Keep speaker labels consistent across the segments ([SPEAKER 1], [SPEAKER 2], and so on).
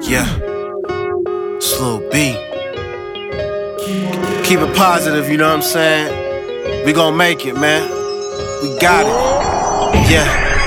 [SPEAKER 1] Yeah, Slow B. Keep it positive, you know what I'm saying? We gon' make it, man. We got it. Yeah.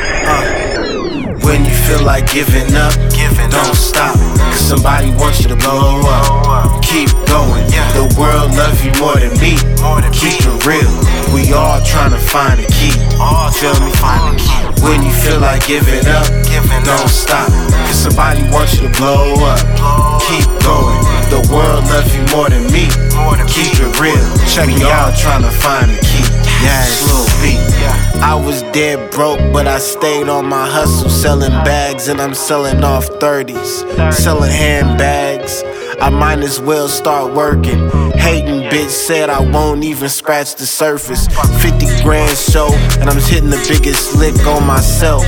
[SPEAKER 1] When you feel like giving up, don't stop. Cause somebody wants you to blow up. Keep going. The world loves you more than me. Keep it real. We all tryna find a key. Feel me? When you feel like giving up, don't stop. Cause somebody wants you to blow up. Keep going. The world loves you more than me. Keep it real. Check me out, tryna find a key. Yeah, Slow B. I was dead broke, but I stayed on my hustle, selling bags and I'm selling off 30s, selling handbags. I might as well start working. Hating bitch said I won't even scratch the surface. 50 grand show, and I'm hitting the biggest lick on myself.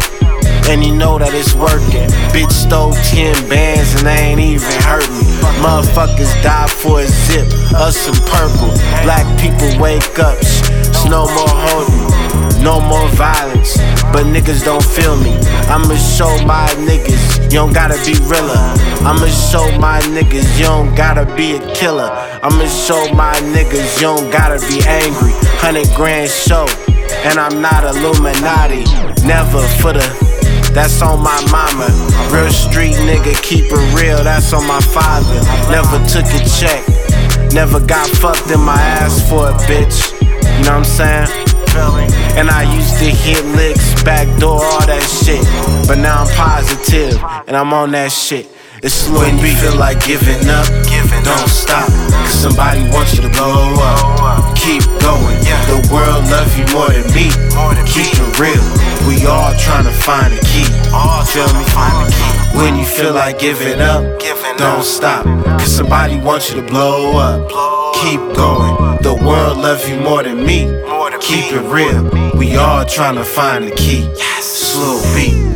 [SPEAKER 1] And you know that it's working. Bitch stole 10 bands and they ain't even hurt me. Motherfuckers die for a zip, us some purple. Black people wake up, it's no more holding, no more violence. But niggas don't feel me. I'ma show my niggas, you don't gotta be realer. I'ma show my niggas, you don't gotta be a killer. I'ma show my niggas, you don't gotta be angry. 100 grand show, and I'm not Illuminati. Never for the, that's on my mama. Real street nigga, keep it real, that's on my father. Never took a check, never got fucked in my ass for a bitch. You know what I'm saying? And I used to hit licks, backdoor, all that shit. But now I'm positive, and I'm on that shit. It's when you feel like giving up, don't stop. Cause somebody wants you to blow up. Keep going, the world loves you more than me. Keep it real, we all tryna find a key. Feel me? When you feel like giving up, don't stop. Cause somebody wants you to blow up. Keep going, the world loves you more than me. Keep it real, we all tryna find a key. Slow B.